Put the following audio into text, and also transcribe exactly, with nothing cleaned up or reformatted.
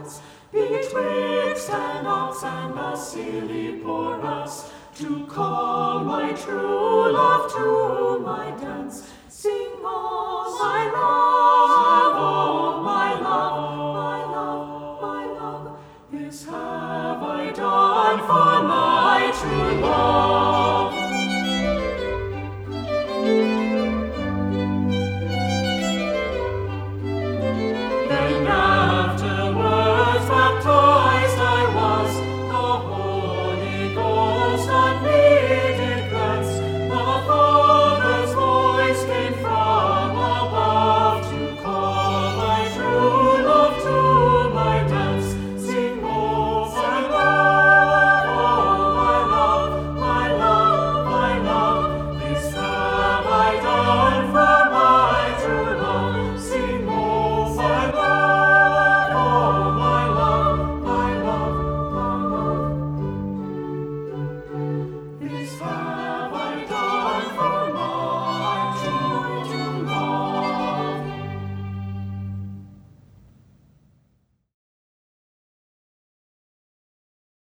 dance betwixt an ox and a silly poor ass, to call my true love to my dance. Sing, oh my love, oh my love, my love, my love, this have I done for my true love.